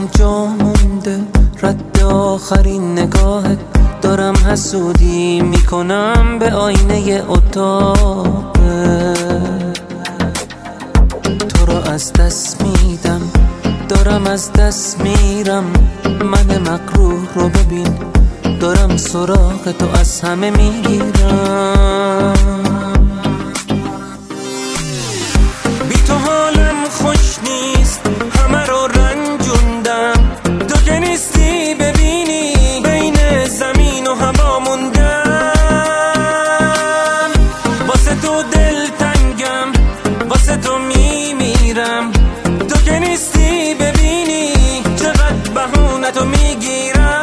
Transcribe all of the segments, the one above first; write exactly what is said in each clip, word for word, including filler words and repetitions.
جا مونده رد آخرین نگاهت، دارم حسودی میکنم به آینه اتاق، تو رو از دست میدم، دارم از دست میرم. من مکروه رو ببین، دارم سراغ تو از همه میگیرم. بی تو حالم خوش نیست، همه رو رنجوندم. تو که نیستی ببینی بین زمین و هوا موندم. واسه تو دل تنگم، واسه تو میمیرم. تو که نیستی ببینی چقدر بهونه تو میگیرم.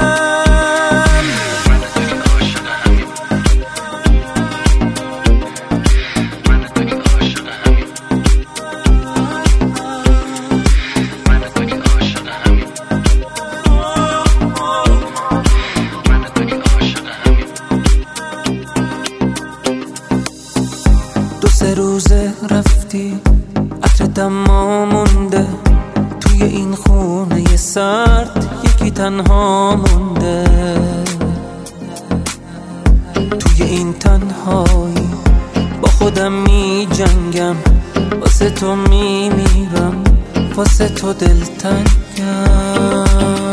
دو سه روزه رفتی، عطر دما مونده توی این خونه سرد، یکی تنها مونده. توی این تنهایی با خودم می جنگم، واسه تو می میرم، واسه تو دلتنگم.